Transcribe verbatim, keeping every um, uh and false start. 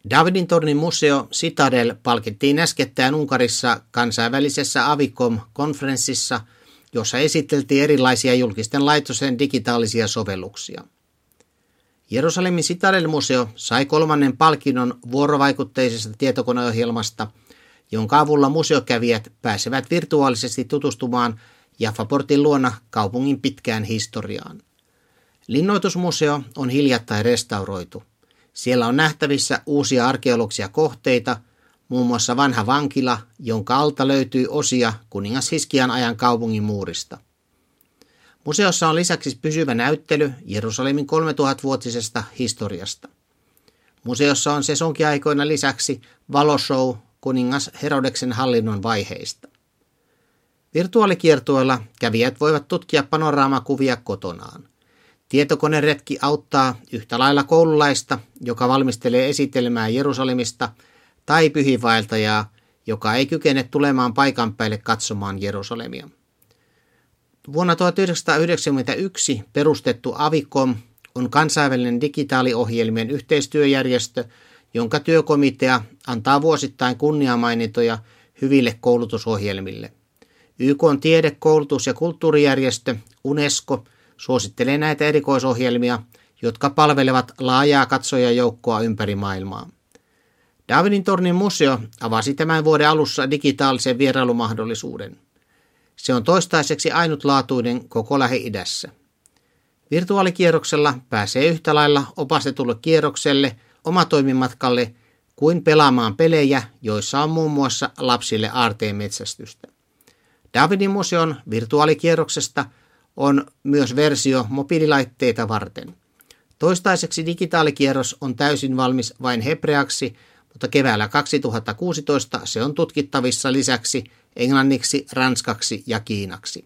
Davidin tornin museo Citadel palkittiin äskettäin Unkarissa kansainvälisessä Avicom-konferenssissa, jossa esiteltiin erilaisia julkisten laitosten digitaalisia sovelluksia. Jerusalemin Citadel-museo sai kolmannen palkinnon vuorovaikutteisesta tietokoneohjelmasta, jonka avulla museokävijät pääsevät virtuaalisesti tutustumaan Jaffa-portin luona kaupungin pitkään historiaan. Linnoitusmuseo on hiljattain restauroitu. Siellä on nähtävissä uusia arkeologisia kohteita, muun muassa vanha vankila, jonka alta löytyy osia kuningas Hiskian ajan kaupungin muurista. Museossa on lisäksi pysyvä näyttely Jerusalemin kolmetuhatvuotisesta historiasta. Museossa on sesonkiaikoina lisäksi valoshow kuningas Herodeksen hallinnon vaiheista. Virtuaalikiertueella kävijät voivat tutkia panoraamakuvia kotonaan. Tietokoneretki auttaa yhtä lailla koululaista, joka valmistelee esitelmää Jerusalemista, tai pyhiinvaeltajaa, joka ei kykene tulemaan paikan päälle katsomaan Jerusalemia. Vuonna tuhatyhdeksänsataayhdeksänkymmentäyksi perustettu Avicom on kansainvälinen digitaaliohjelmien yhteistyöjärjestö, jonka työkomitea antaa vuosittain kunniamainintoja hyville koulutusohjelmille. Y K:n tiede-, koulutus- ja kulttuurijärjestö UNESCO suosittelee näitä erikoisohjelmia, jotka palvelevat laajaa katsojajoukkoa ympäri maailmaa. Davidin tornin museo avasi tämän vuoden alussa digitaalisen vierailumahdollisuuden. Se on toistaiseksi ainutlaatuinen koko Lähi-idässä. Virtuaalikierroksella pääsee yhtä lailla opastetulle kierrokselle, omatoimimatkalle kuin pelaamaan pelejä, joissa on muun muassa lapsille aarteenmetsästystä. Davidin museon virtuaalikierroksesta on myös versio mobiililaitteita varten. Toistaiseksi digitaalikierros on täysin valmis vain hebreaksi, mutta keväällä kaksituhattakuusitoista se on tutkittavissa lisäksi englanniksi, ranskaksi ja kiinaksi.